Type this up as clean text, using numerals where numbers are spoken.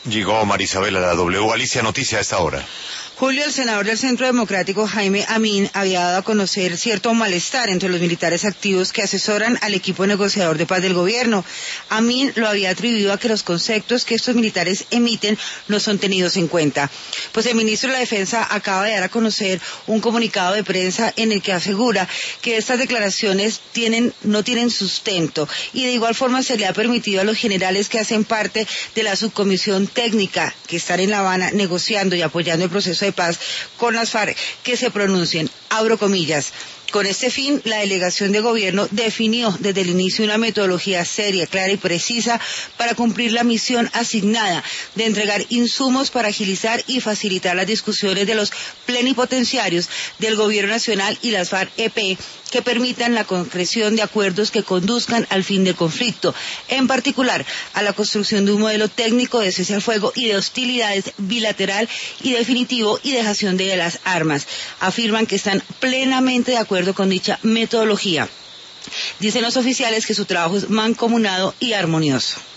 Llegó Marisabel a la W. Alicia, noticia a esta hora. Julio, el senador del Centro Democrático, Jaime Amin, había dado a conocer cierto malestar entre los militares activos que asesoran al equipo negociador de paz del gobierno. Amin lo había atribuido a que los conceptos que estos militares emiten no son tenidos en cuenta. Pues el ministro de la Defensa acaba de dar a conocer un comunicado de prensa en el que asegura que estas declaraciones no tienen sustento, y de igual forma se le ha permitido a los generales que hacen parte de la subcomisión técnica que están en La Habana negociando y apoyando el proceso de paz con las FARC que se pronuncien, abro comillas. Con este fin, la delegación de gobierno definió desde el inicio una metodología seria, clara y precisa para cumplir la misión asignada de entregar insumos para agilizar y facilitar las discusiones de los plenipotenciarios del gobierno nacional y las FARC-EP que permitan la concreción de acuerdos que conduzcan al fin del conflicto, en particular a la construcción de un modelo técnico de cese al fuego y de hostilidades bilateral y definitivo y dejación de las armas. Afirman que están plenamente de acuerdo con dicha metodología. Dicen los oficiales que su trabajo es mancomunado y armonioso.